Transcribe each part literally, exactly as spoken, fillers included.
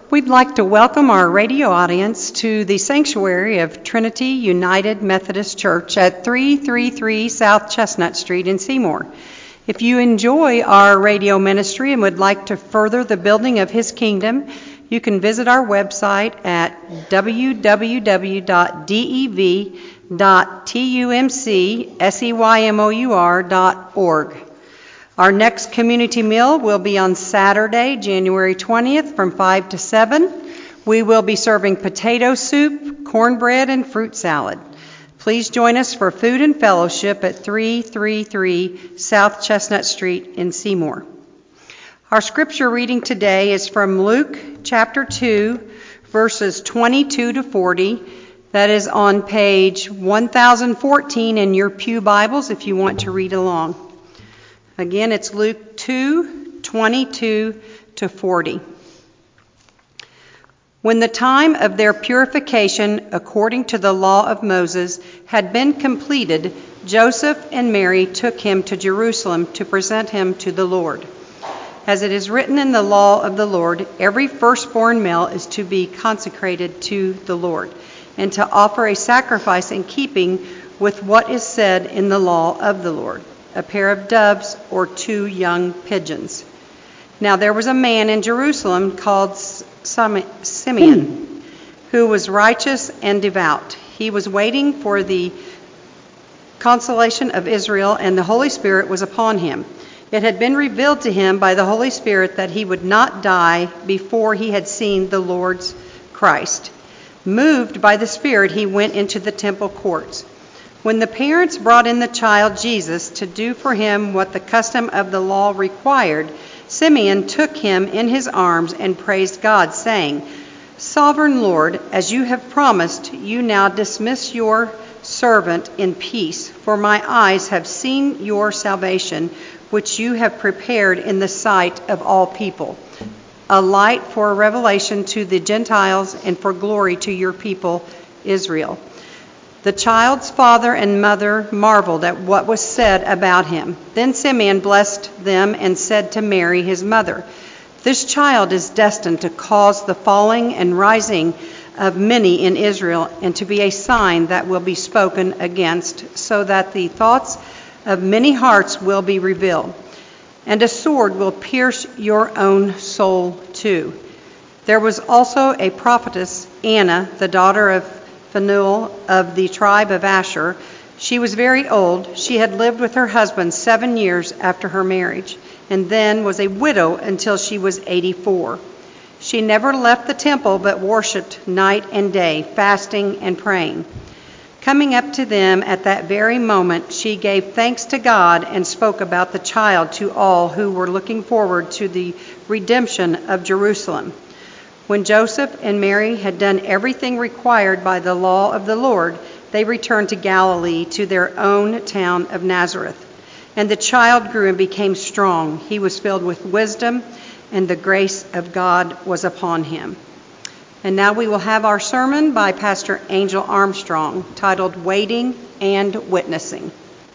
We'd like to welcome our radio audience to the sanctuary of Trinity United Methodist Church at three thirty-three South Chestnut Street in Seymour. If you enjoy our radio ministry and would like to further the building of His kingdom, you can visit our website at w w w dot dev dot tumcseymor dot org. Our next community meal will be on Saturday, January twentieth from five to seven. We will be serving potato soup, cornbread, and fruit salad. Please join us for food and fellowship at three thirty-three South Chestnut Street in Seymour. Our scripture reading today is from Luke chapter two, verses twenty-two to forty. That is on page one thousand fourteen in your pew Bibles if you want to read along. Again, it's Luke two, twenty-two to forty. When the time of their purification according to the law of Moses had been completed, Joseph and Mary took him to Jerusalem to present him to the Lord. As it is written in the law of the Lord, every firstborn male is to be consecrated to the Lord, and to offer a sacrifice in keeping with what is said in the law of the Lord, a pair of doves or two young pigeons. Now there was a man in Jerusalem called Simeon, who was righteous and devout. He was waiting for the consolation of Israel, and the Holy Spirit was upon him. It had been revealed to him by the Holy Spirit that he would not die before he had seen the Lord's Christ. Moved by the Spirit, he went into the temple courts. When the parents brought in the child Jesus to do for him what the custom of the law required, Simeon took him in his arms and praised God, saying, "Sovereign Lord, as you have promised, you now dismiss your servant in peace, for my eyes have seen your salvation, which you have prepared in the sight of all people, a light for a revelation to the Gentiles and for glory to your people Israel." The child's father and mother marveled at what was said about him. Then Simeon blessed them and said to Mary, his mother, "This child is destined to cause the falling and rising of many in Israel, and to be a sign that will be spoken against, so that the thoughts of many hearts will be revealed. And a sword will pierce your own soul too." There was also a prophetess, Anna, the daughter of Phanuel of the tribe of Asher. She was very old. She had lived with her husband seven years after her marriage, and then was a widow until she was eighty-four. She never left the temple, but worshipped night and day, fasting and praying. Coming up to them at that very moment, she gave thanks to God and spoke about the child to all who were looking forward to the redemption of Jerusalem. When Joseph and Mary had done everything required by the law of the Lord, they returned to Galilee, to their own town of Nazareth. And the child grew and became strong. He was filled with wisdom, and the grace of God was upon him. And now we will have our sermon by Pastor Angel Armstrong, titled Waiting and Witnessing.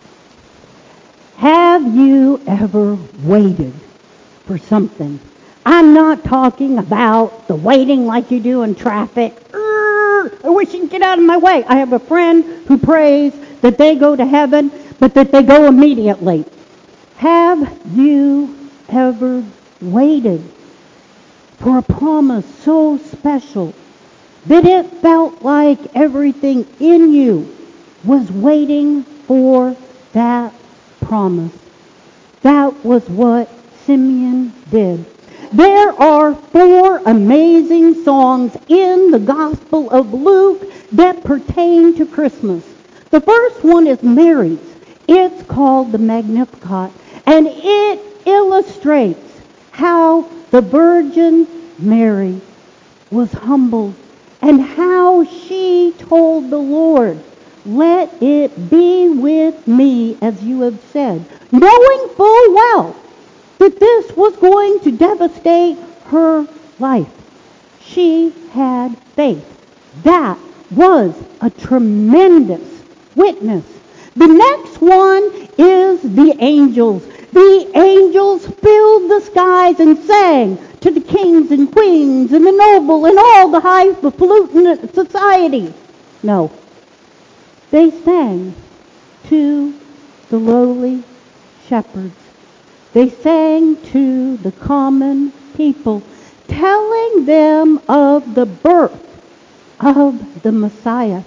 Have you ever waited for something? I'm not talking about the waiting like you do in traffic. I wish you'd get out of my way. I have a friend who prays that they go to heaven, but that they go immediately. Have you ever waited for a promise so special that it felt like everything in you was waiting for that promise? That was what Simeon did. There are four amazing songs in the Gospel of Luke that pertain to Christmas. The first one is Mary's. It's called the Magnificat, and it illustrates how the Virgin Mary was humbled and how she told the Lord, "Let it be with me as you have said," knowing full well that this was going to devastate her life. She had faith. That was a tremendous witness. The next one is the angels. The angels filled the skies and sang, to the kings and queens and the noble and all the highfalutin society. No. They sang to the lowly shepherds. They sang to the common people, telling them of the birth of the Messiah.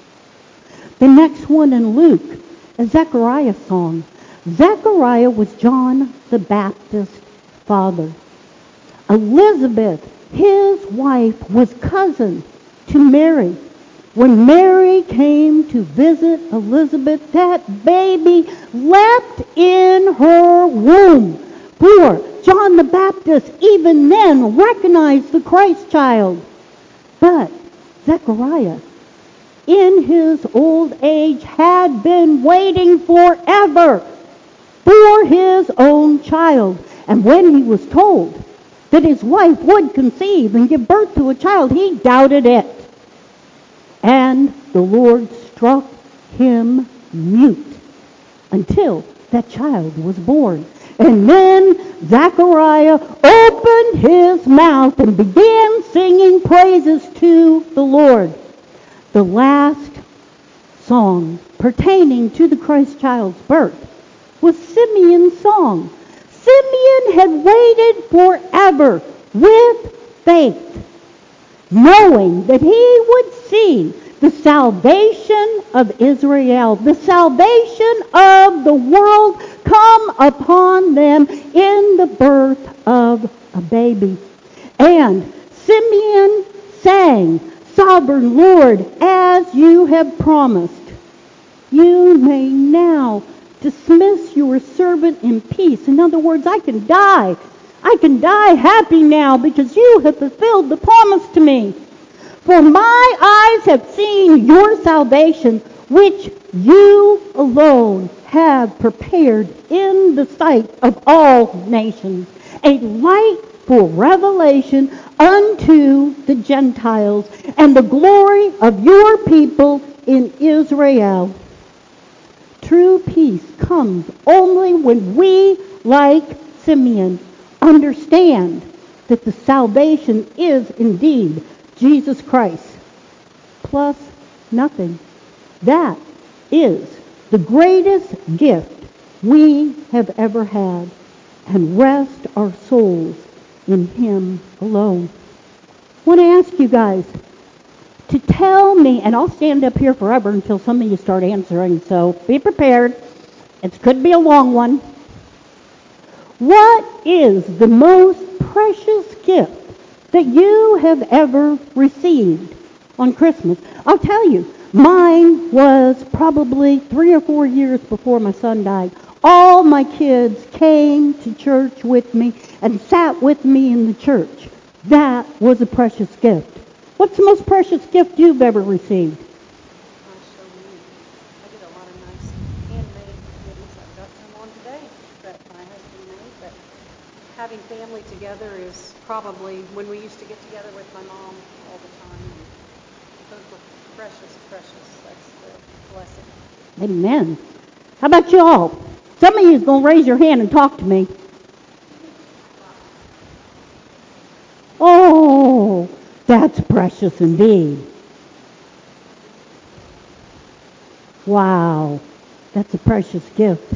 The next one in Luke, a Zechariah song. Zechariah was John the Baptist's father. Elizabeth, his wife, was cousin to Mary. When Mary came to visit Elizabeth, that baby leapt in her womb. For John the Baptist even then recognized the Christ child. But Zechariah, in his old age, had been waiting forever for his own child. And when he was told that his wife would conceive and give birth to a child, he doubted it. And the Lord struck him mute until that child was born. And then Zechariah opened his mouth and began singing praises to the Lord. The last song pertaining to the Christ child's birth was Simeon's song. Simeon had waited forever with faith, knowing that he would see the salvation of Israel, the salvation of the world come upon them in the birth of a baby. And Simeon sang, "Sovereign Lord, as you have promised, you may now dismiss your servant in peace." In other words, I can die. I can die happy now because you have fulfilled the promise to me. For my eyes have seen your salvation, which you alone have prepared in the sight of all nations, a light for revelation unto the Gentiles, and the glory of your people in Israel. True peace comes only when we, like Simeon, understand that the salvation is indeed Jesus Christ, plus nothing. That is the greatest gift we have ever had, and rest our souls in Him alone. I want to ask you guys to tell me, and I'll stand up here forever until some of you start answering, so be prepared. It could be a long one. What is the most precious gift that you have ever received on Christmas? I'll tell you, mine was probably three or four years before my son died. All my kids came to church with me and sat with me in the church. That was a precious gift. What's the most precious gift you've ever received? I did a lot of nice handmade goodies. I've got some on today that my husband made. But having family together is probably when we used to get together with my mom all the time. Those were precious, precious. That's the blessing. Amen. How about you all? Some of you is going to raise your hand and talk to me. Oh, that's precious indeed. Wow, that's a precious gift.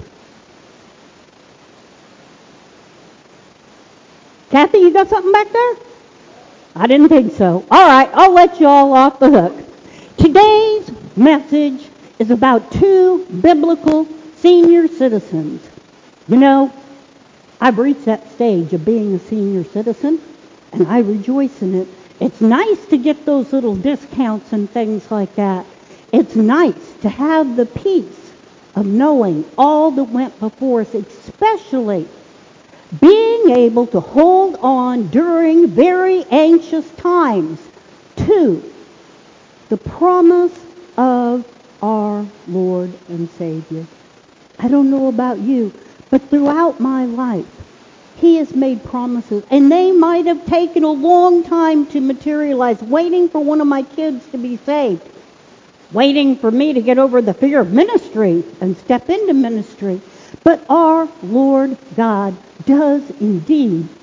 Kathy, you got something back there? I didn't think so. All right, I'll let you all off the hook. Today's message is about two biblical senior citizens. You know, I've reached that stage of being a senior citizen, and I rejoice in it. It's nice to get those little discounts and things like that. It's nice to have the peace of knowing all that went before us, especially being able to hold on during very anxious times to the promise of our Lord and Savior. I don't know about you, but throughout my life, He has made promises, and they might have taken a long time to materialize, waiting for one of my kids to be saved, waiting for me to get over the fear of ministry and step into ministry. But our Lord God does indeed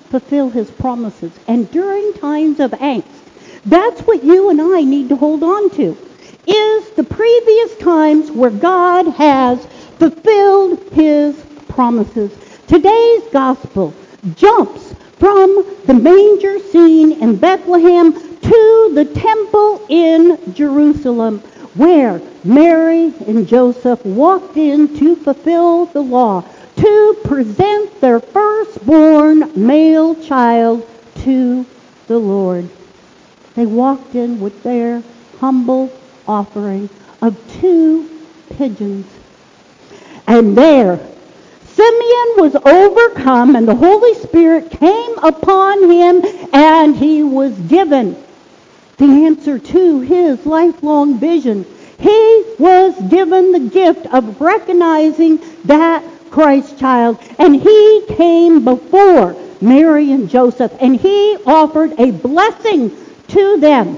fulfill his promises. And during times of angst, that's what you and I need to hold on to, is the previous times where God has fulfilled his promises. Today's gospel jumps from the manger scene in Bethlehem to the temple in Jerusalem, where Mary and Joseph walked in to fulfill the law, to present their firstborn male child to the Lord. They walked in with their humble offering of two pigeons. And there, Simeon was overcome, and the Holy Spirit came upon him, and he was given the answer to his lifelong vision. He was given the gift of recognizing that Christ child, and he came before Mary and Joseph, and he offered a blessing to them.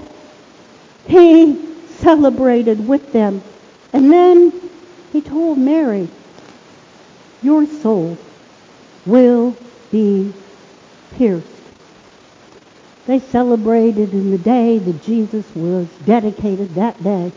He celebrated with them, and then he told Mary, your soul will be pierced. They celebrated in the day that Jesus was dedicated that day.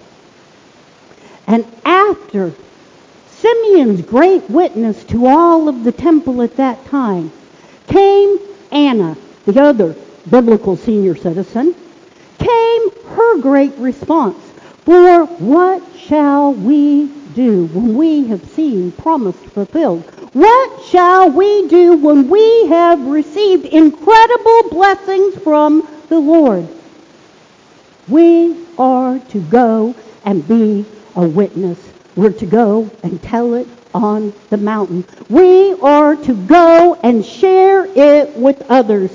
And after Simeon's great witness to all of the temple at that time, came Anna, the other biblical senior citizen, came her great response. For what shall we do when we have seen promise fulfilled? What shall we do when we have received incredible blessings from the Lord? We are to go and be a witness. We're to go and tell it on the mountain. We are to go and share it with others.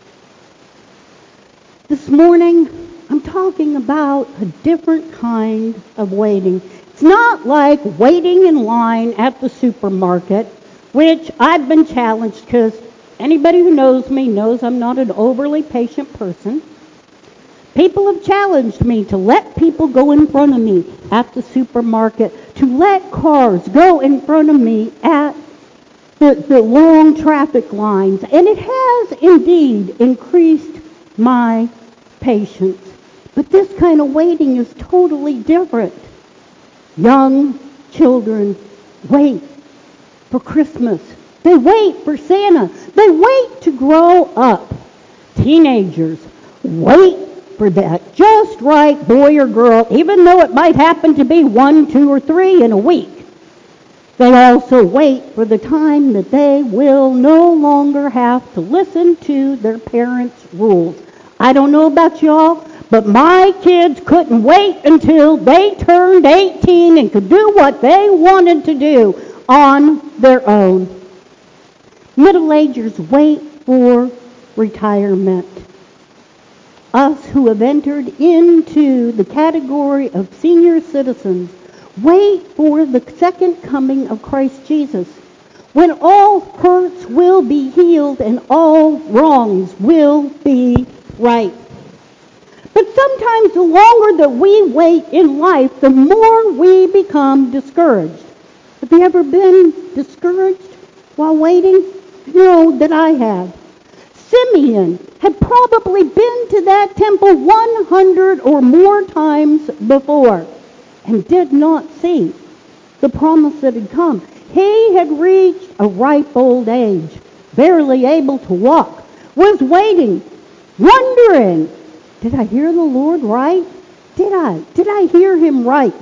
This morning, I'm talking about a different kind of waiting. It's not like waiting in line at the supermarket, which I've been challenged because anybody who knows me knows I'm not an overly patient person. People have challenged me to let people go in front of me at the supermarket, to let cars go in front of me at the, the long traffic lines. And it has indeed increased my patience. But this kind of waiting is totally different. Young children wait for Christmas. They wait for Santa. They wait to grow up. Teenagers wait for that just right boy or girl, even though it might happen to be one, two, or three in a week. They also wait for the time that they will no longer have to listen to their parents' rules. I don't know about y'all, but my kids couldn't wait until they turned eighteen and could do what they wanted to do on their own. Middle-agers wait for retirement. Us who have entered into the category of senior citizens wait for the second coming of Christ Jesus, when all hurts will be healed and all wrongs will be right. But sometimes the longer that we wait in life, the more we become discouraged. Have you ever been discouraged while waiting? You know that I have. Simeon had probably been to that temple one hundred or more times before and did not see the promise that had come. He had reached a ripe old age, barely able to walk, was waiting, wondering, did I hear the Lord right? Did I? Did I hear him right?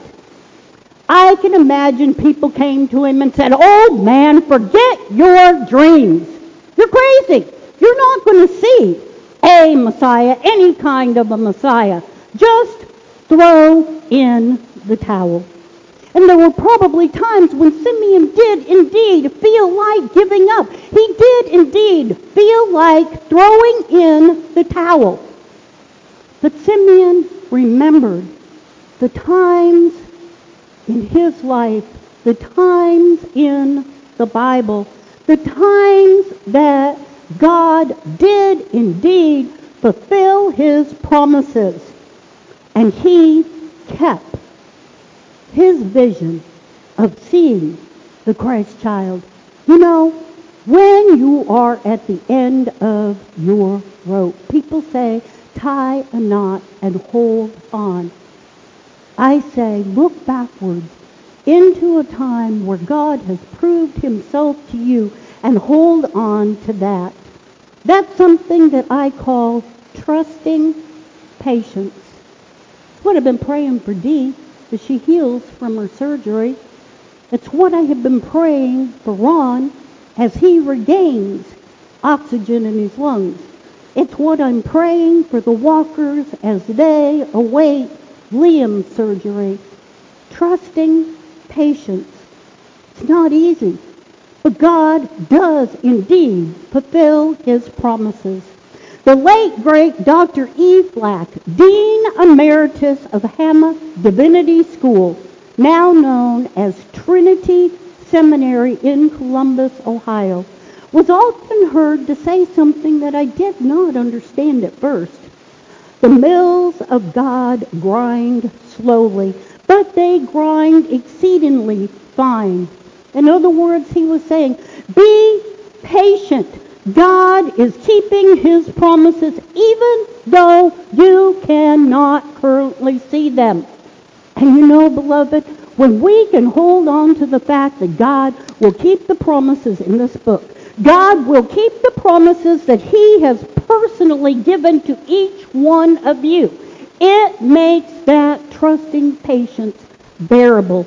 I can imagine people came to him and said, "Old man, forget your dreams. You're crazy. You're not going to see a Messiah, any kind of a Messiah. Just throw in the towel." And there were probably times when Simeon did indeed feel like giving up. He did indeed feel like throwing in the towel. But Simeon remembered the times in his life, the times in the Bible, the times that God did indeed fulfill his promises. And he kept his vision of seeing the Christ child. You know, When you are at the end of your rope, people say, tie a knot and hold on. I say, look backwards into a time where God has proved himself to you and hold on to that. That's something that I call trusting patience. It's what I've been praying for Dee as she heals from her surgery. It's what I have been praying for Ron as he regains oxygen in his lungs. It's what I'm praying for the walkers as they await Liam's surgery. Trusting patience. It's not easy, but God does indeed fulfill his promises. The late, great Doctor E. Flack, Dean Emeritus of Hamma Divinity School, now known as Trinity Seminary in Columbus, Ohio, was often heard to say something that I did not understand at first. The mills of God grind slowly, but they grind exceedingly fine. In other words, he was saying, be patient. God is keeping his promises even though you cannot currently see them. And you know, beloved, when we can hold on to the fact that God will keep the promises in this book, God will keep the promises that he has personally given to each one of you, it makes that trusting patience bearable.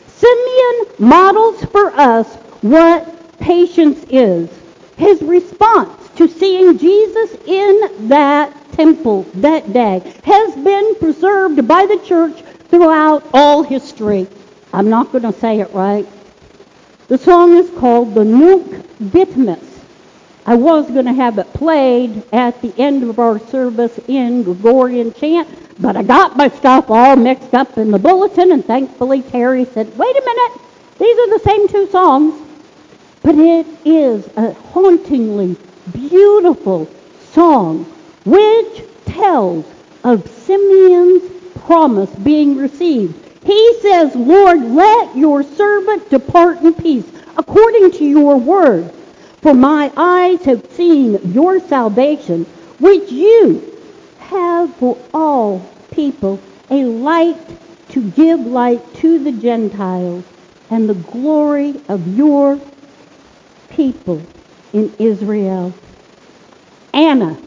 Simeon models for us what patience is. His response to seeing Jesus in that temple that day has been preserved by the church throughout all history. I'm not going to say it right. The song is called the Nunc Dimittis. I was going to have it played at the end of our service in Gregorian chant, but I got my stuff all mixed up in the bulletin, and thankfully Terry said, wait a minute, these are the same two songs. But it is a hauntingly beautiful song which tells of Simeon's promise being received. He says, Lord, let your servant depart in peace according to your word. For my eyes have seen your salvation, which you have for all people, a light to give light to the Gentiles, and the glory of your people in Israel. Anna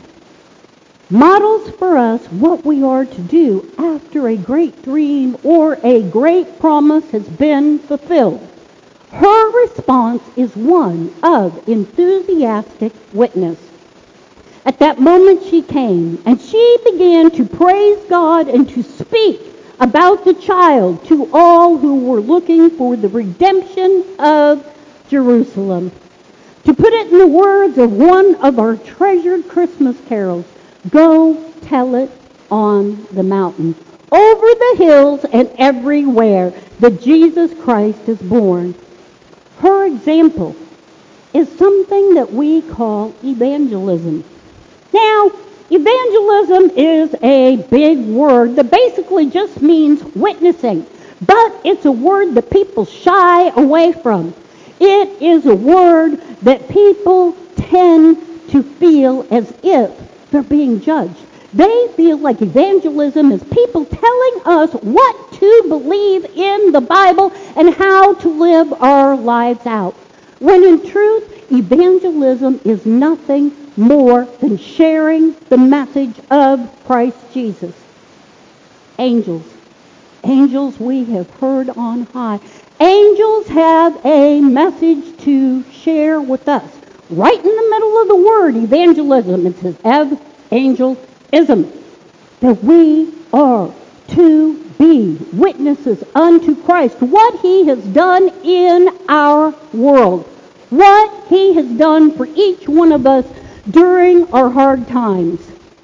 models for us what we are to do after a great dream or a great promise has been fulfilled. Her response is one of enthusiastic witness. At that moment she came, and she began to praise God and to speak about the child to all who were looking for the redemption of Jerusalem. To put it in the words of one of our treasured Christmas carols, go tell it on the mountain, over the hills and everywhere that Jesus Christ is born. Her example is something that we call evangelism. Now, evangelism is a big word that basically just means witnessing, but it's a word that people shy away from. It is a word that people tend to feel as if they're being judged. They feel like evangelism is people telling us what to believe in the Bible and how to live our lives out. When in truth, evangelism is nothing more than sharing the message of Christ Jesus. Angels. Angels we have heard on high. Angels have a message to share with us. Right in the middle of the word evangelism, it says evangelism, that we are to be witnesses unto Christ, what he has done in our world, what he has done for each one of us during our hard times.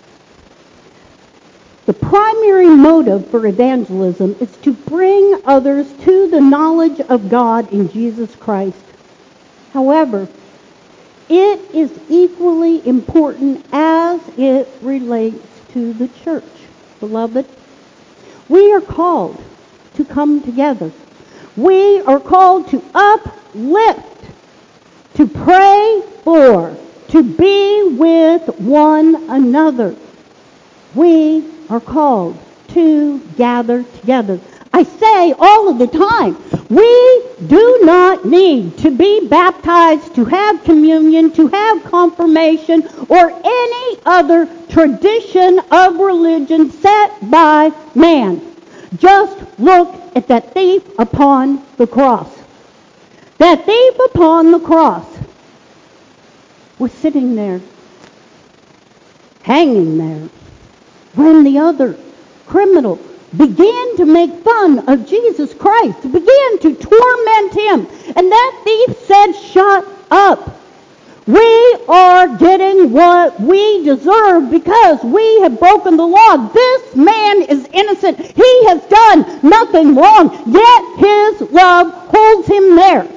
The primary motive for evangelism is to bring others to the knowledge of God in Jesus Christ. However, it is equally important as it relates to the church, beloved. We are called to come together. We are called to uplift, to pray for, to be with one another. We are called to gather together. I say all of the time, we do not need to be baptized, to have communion, to have confirmation, or any other tradition of religion set by man. Just look at that thief upon the cross. That thief upon the cross was sitting there, hanging there, when the other criminal began to make fun of Jesus Christ, began to torment him. And that thief said, "Shut up. We are getting what we deserve because we have broken the law. This man is innocent. He has done nothing wrong, yet his love holds him there."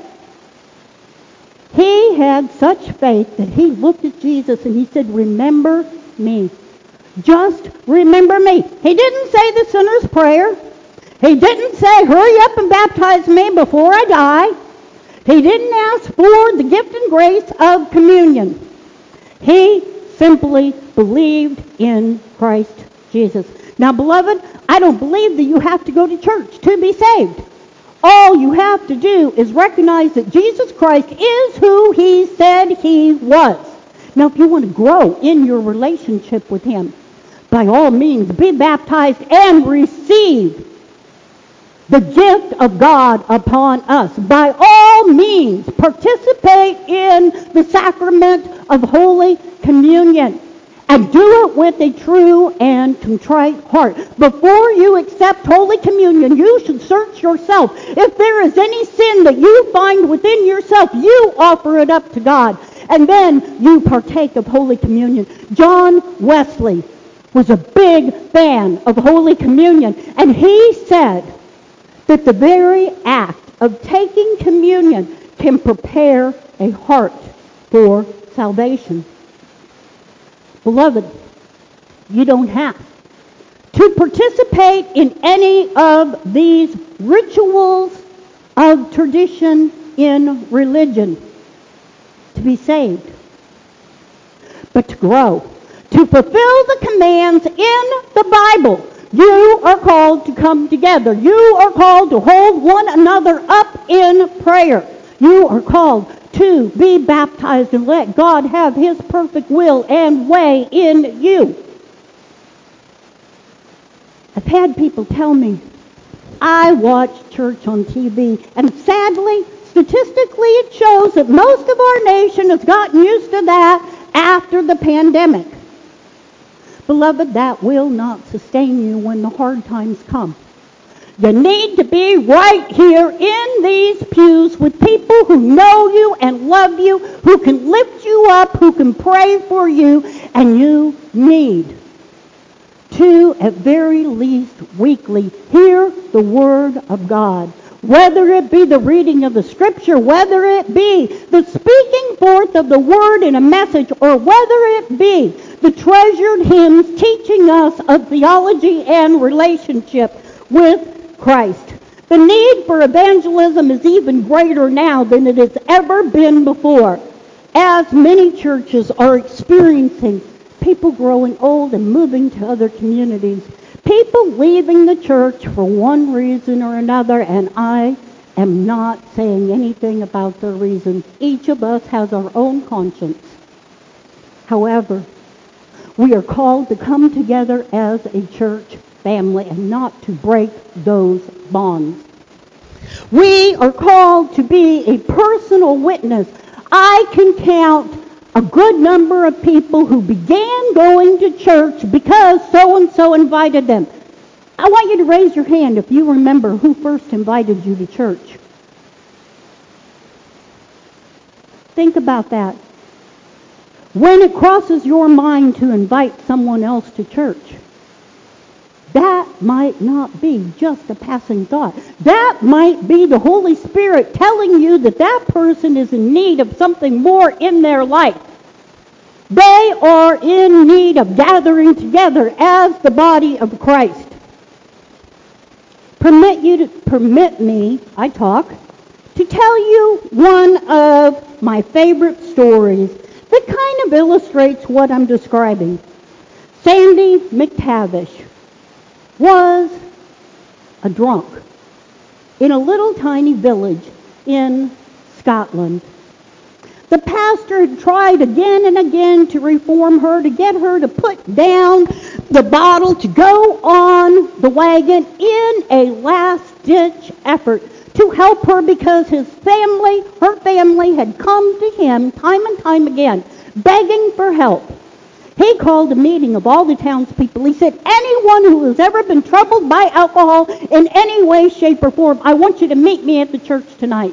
He had such faith that he looked at Jesus and he said, "Remember me. Just remember me." He didn't say the sinner's prayer. He didn't say, "Hurry up and baptize me before I die." He didn't ask for the gift and grace of communion. He simply believed in Christ Jesus. Now, beloved, I don't believe that you have to go to church to be saved. All you have to do is recognize that Jesus Christ is who he said he was. Now, if you want to grow in your relationship with him, by all means, be baptized and receive the gift of God upon us. By all means, participate in the sacrament of Holy Communion. And do it with a true and contrite heart. Before you accept Holy Communion, you should search yourself. If there is any sin that you find within yourself, you offer it up to God. And then you partake of Holy Communion. John Wesley was a big fan of Holy Communion. And he said that the very act of taking communion can prepare a heart for salvation. Beloved, you don't have to participate in any of these rituals of tradition in religion to be saved, but to grow, to fulfill the commands in the Bible. You are called to come together. You are called to hold one another up in prayer. You are called to be baptized and let God have his perfect will and way in you. I've had people tell me, "I watch church on T V," and sadly, statistically, it shows that most of our nation has gotten used to that after the pandemic. Beloved, that will not sustain you when the hard times come. You need to be right here in these pews with people who know you and love you, who can lift you up, who can pray for you, and you need to, at very least weekly, hear the Word of God. Whether it be the reading of the Scripture, whether it be the speaking forth of the Word in a message, or whether it be the treasured hymns teaching us of theology and relationship with Christ. The need for evangelism is even greater now than it has ever been before, as many churches are experiencing people growing old and moving to other communities, people leaving the church for one reason or another, and I am not saying anything about the reasons. Each of us has our own conscience. However, we are called to come together as a church family and not to break those bonds. We are called to be a personal witness. I can count a good number of people who began going to church because so-and-so invited them. I want you to raise your hand if you remember who first invited you to church. Think about that. When it crosses your mind to invite someone else to church, that might not be just a passing thought. That might be the Holy Spirit telling you that that person is in need of something more in their life. They are in need of gathering together as the body of Christ. Permit you to permit me, I talk, to tell you one of my favorite stories that kind of illustrates what I'm describing. Sandy McTavish was a drunk in a little tiny village in Scotland. The pastor had tried again and again to reform her, to get her to put down the bottle, to go on the wagon in a last-ditch effort to help her, because his family, her family, had come to him time and time again, begging for help. He called a meeting of all the townspeople. He said, anyone who has ever been troubled by alcohol in any way, shape, or form, I want you to meet me at the church tonight.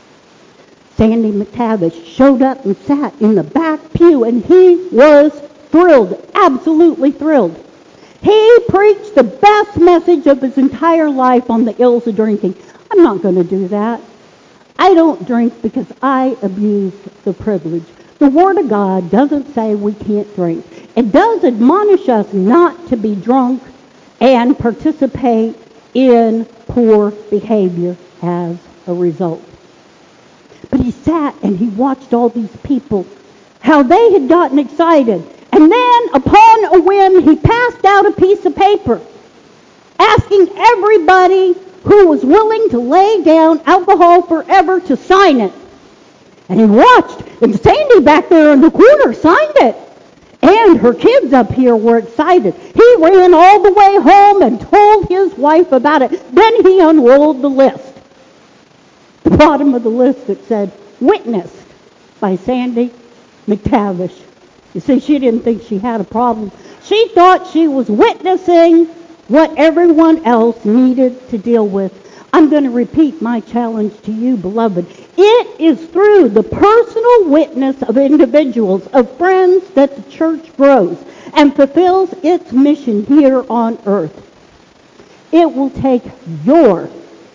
Sandy McTavish showed up and sat in the back pew, and he was thrilled, absolutely thrilled. He preached the best message of his entire life on the ills of drinking. I'm not going to do that. I don't drink because I abuse the privilege. The Word of God doesn't say we can't drink. It does admonish us not to be drunk and participate in poor behavior as a result. But he sat and he watched all these people, how they had gotten excited. And then, upon a whim, he passed out a piece of paper asking everybody who was willing to lay down alcohol forever to sign it. And he watched, and Sandy back there in the corner signed it. And her kids up here were excited. He ran all the way home and told his wife about it. Then he unrolled the list. The bottom of the list that said, witnessed by Sandy McTavish. You see, she didn't think she had a problem. She thought she was witnessing what everyone else needed to deal with. I'm going to repeat my challenge to you, beloved. It is through the personal witness of individuals, of friends, that the church grows and fulfills its mission here on earth. It will take your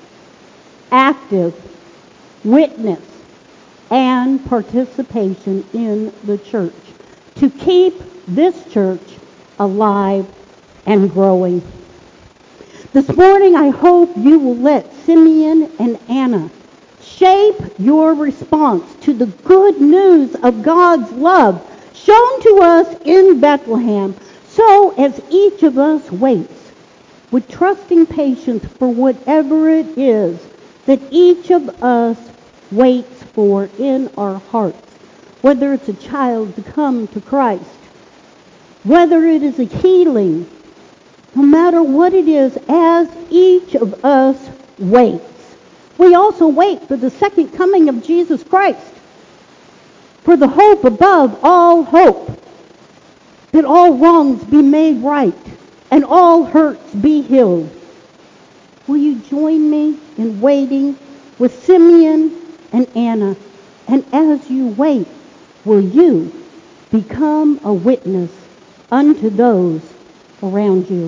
active witness and participation in the church to keep this church alive and growing. This morning, I hope you will let Simeon and Anna shape your response to the good news of God's love shown to us in Bethlehem, so as each of us waits with trusting patience for whatever it is that each of us waits for in our hearts, whether it's a child to come to Christ, whether it is a healing, no matter what it is, as each of us waits. We also wait for the second coming of Jesus Christ, for the hope above all hope, that all wrongs be made right and all hurts be healed. Will you join me in waiting with Simeon and Anna? And as you wait, will you become a witness unto those around you?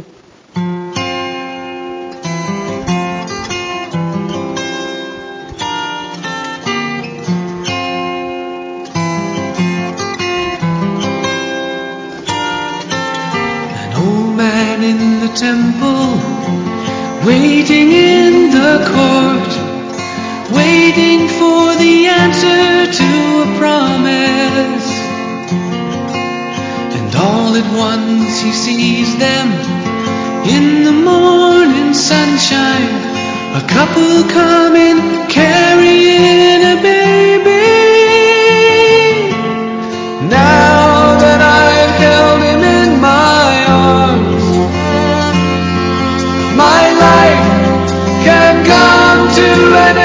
In the temple, waiting in the court, waiting for the answer to a promise. And all at once he sees them in the morning sunshine, a couple coming carrying a baby. Now that I've held him in my arms, my life can come to an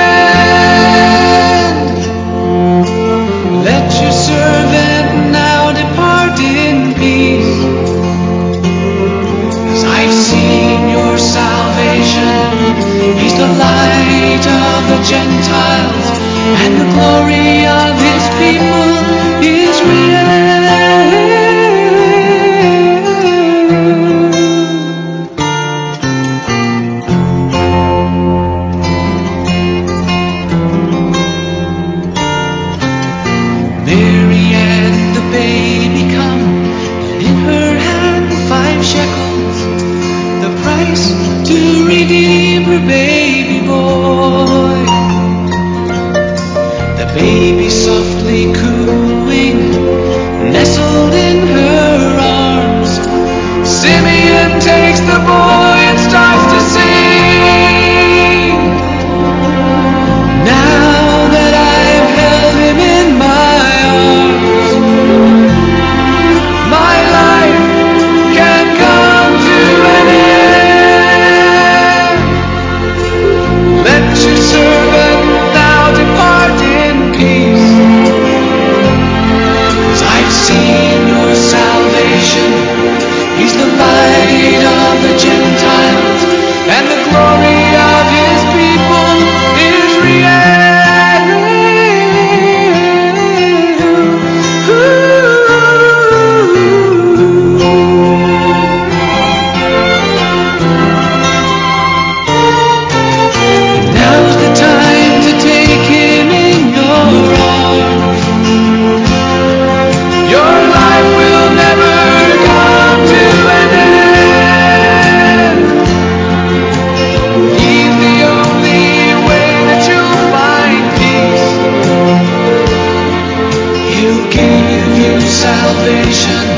end. Let your servant now depart in peace, 'cause I've seen your salvation. He's the light of the Gentiles, and the glory of his people is real. To redeem her baby boy. baby softly cooing, nestled in her arms. Simeon takes the boy and starts to sing. Now that I've held him in my arms, my life can come to an end. Let your servant now depart in peace, 'cause I've seen your salvation. He's the light of the Gentiles, and the glory of his people is real. Now's the time to take him in your arms. Your life will never come to an end. He's the only way that you'll find peace. He'll give you salvation.